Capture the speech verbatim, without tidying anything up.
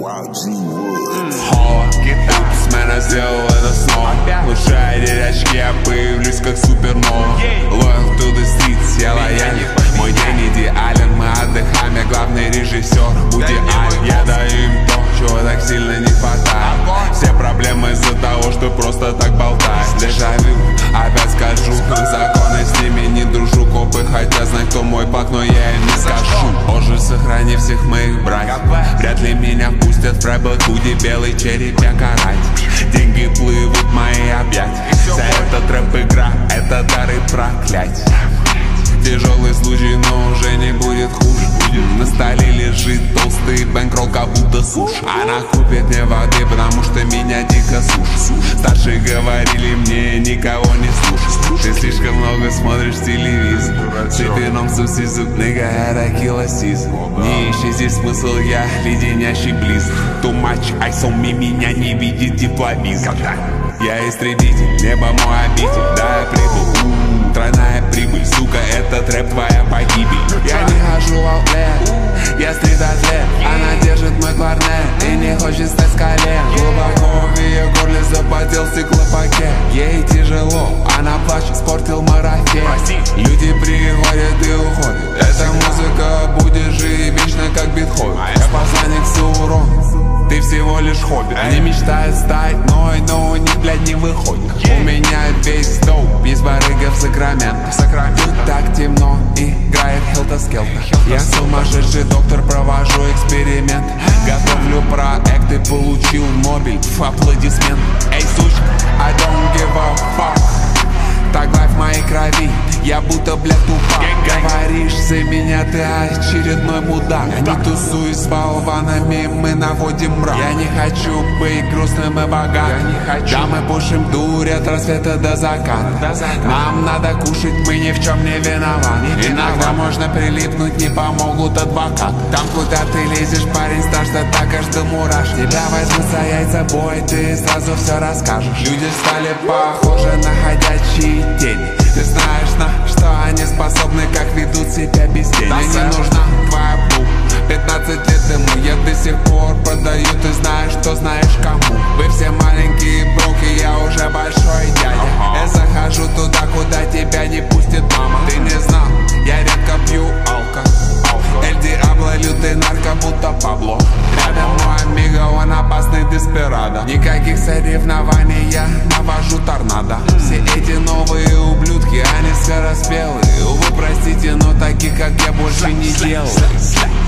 Гитара с меня сделал это снова. Лучше одеть очки, я появлюсь как супернова. Loyal to the streets, я лоялен. Мой день идеален, мы отдыхаем, я главный режиссер. Будь идеален, я даю им то, чего так сильно не хватает. Все проблемы из-за того, что просто так болтаешь. Дежавю, опять скажу, законы с ними не дружу. Копы хотят знать, кто мой пак, но я им не скажу. Боже, сохрани всех моих братьев. Вряд ли меня пустят в рэп-худи, белый череп я карать. Деньги плывут в мои объятия. Вся эта трэп-игра, это дары проклятия. Тяжелый случай, но уже не будет хуже. На столе лежит толстый бэнкролл, как будто суш. Она купит мне воды, потому что меня дико сушит. Старшие говорили мне, никого не слушай. Ты слишком много смотришь телевизор. Цепеном сусизук, нигга, это килосизм. Не ищи здесь смысл, я леденящий близ. Too much ice on me, меня не видит тепловизор. Я истребитель, небо мой обитель. Да, я прибыл, тройная прибыль, сука, это трэп, твоя погибель. Я не хожу в аутлет, я стрит-атлет. Она держит мой кларнет и не хочет стать с колен. Глубоко в ее горле запотел стеклопакет. Ей тяжело, она плачет, спортил марафет. Люди приходят и уходят. Эта музыка будет жить вечно, как Бетховен. Я посланник Саурона, ты всего лишь хобби. Они мечтают стать мной, но у них, блядь, не выходит. У меня весь доп, есть барыга в Сакраменто. Тут так темно, играет Хелта-Скелта. Я сумасшедший доктор, провожу эксперимент. Готовлю проекты, получил Нобель, аплодисмент. Эй, сучка, I don't give a fuck. Так лайф в моей крови, я будто, блядь, тупак. Говоришь за меня, ты очередной мудак. Я не тусуюсь с болванами, мы наводим мрак. Я не хочу быть грустным и богатым. Да, мы пушим дурь от рассвета до заката. Нам надо кушать, мы ни в чем не виноваты. Иногда можно прилипнуть, не помогут адвокаты. Там, куда ты лезешь, парень, страшно так аж до мураш. Тебя возьмут за яйца бой, ты сразу все расскажешь. Люди стали похожи на ходячие тени. Ты знаешь, на что они способны, как ведут себя без денег. Мне не нужна твоя бу. Пятнадцать лет ему я до сих пор продаю. Ты знаешь, что знаешь кому. Вы все маленькие броки, я уже большой дядя. Я захожу туда, куда тебя не пустит мама. Ты не знал, я редко пью алко. Эль Диабло, лютый нарко, будто Пабло. Рядом мой амиго, он опасный деспирадо. Никаких соревнований, я навожу торнадо. Все эти новые ублюдки, они скороспелые. Увы, простите, но таких, как я, больше не делаю.